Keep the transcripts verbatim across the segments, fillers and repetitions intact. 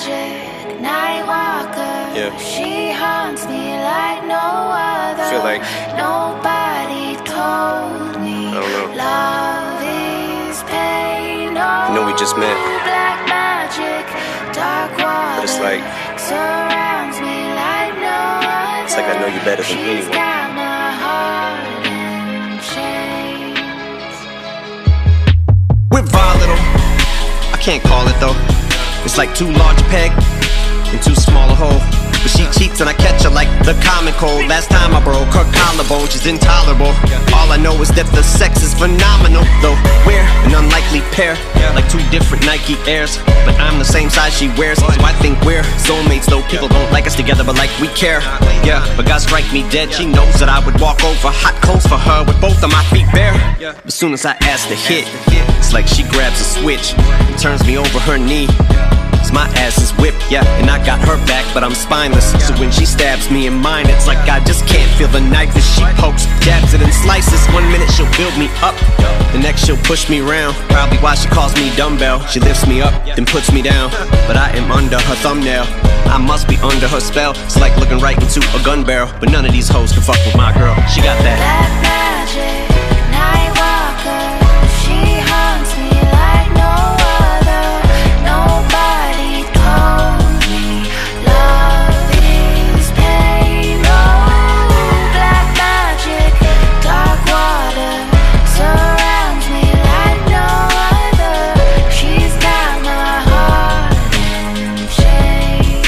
magic night walker. Yeah. She haunts me like no other. Feel like nobody told me I don't know. love is pain. No, I know we just met, black magic, dark water, but it's like surrounds me like no other. it's like I know you better than She's anyone. got my heart in chains. We're volatile, I can't call it though. It's like too large a peg and too small a hole. But she cheats and I catch her like the common cold. Last time I broke her collarbone, she's intolerable. All I know is that the sex is phenomenal. Though we're an unlikely pair, like two different Nike Airs. But I'm the same size she wears, so I think we're soulmates. Though people don't like us together, but like we care. Yeah, but God strike me dead, she knows that I would walk over hot coals for her with both of my feet bare. As soon as I ask to hit, it's like she grabs a switch and turns me over her knee. My ass is whipped, yeah, and I got her back, but I'm spineless. So when she stabs me in mine, it's like I just can't feel the knife as she pokes, jabs it and slices. One minute she'll build me up, the next she'll push me round. Probably why she calls me dumbbell. She lifts me up, then puts me down, but I am under her thumbnail. I must be under her spell. It's like looking right into a gun barrel, but none of these hoes can fuck with my girl. She got that black magic night walker. She haunts me like no other. Nobody told me love is pain. Oh, black magic, dark water surrounds me like no other. She's got my heart in chains.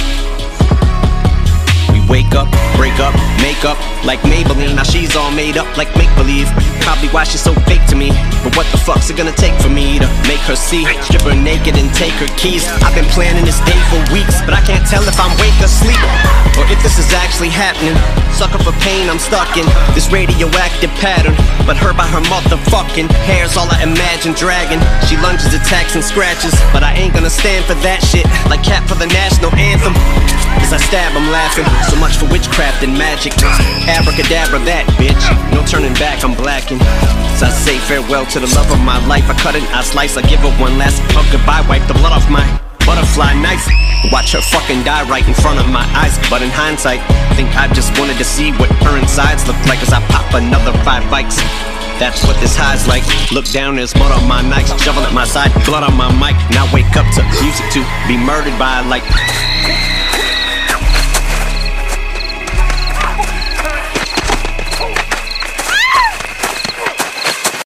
We wake up, break up, make up like Maybelline. Now she's all made up like make-believe. Probably why she's so fake to me. But what the fuck's it gonna take for me to make her see? Strip her naked and take her keys. I've been planning this day for weeks, but I can't tell if I'm awake or sleep, or if this is actually happening. Sucker for pain, I'm stuck in this radioactive pattern. But her by her motherfucking hair's all I imagine dragging. She lunges, attacks, and scratches, but I ain't gonna stand for that shit. Like Cap for the national anthem. As I stab, I'm laughing. So much for witchcraft and magic. Abracadabra that, bitch. No turning back, I'm blacking. So I say farewell to the love of my life. I cut it, I slice, I give her one last hug goodbye. Wipe the blood off my butterfly knife. Watch her fucking die right in front of my eyes. But in hindsight, I think I just wanted to see what her insides look like as I pop another five bikes. That's what this high's like. Look down, there's mud on my nights. Shovel at my side, blood on my mic. Now wake up to music to be murdered by like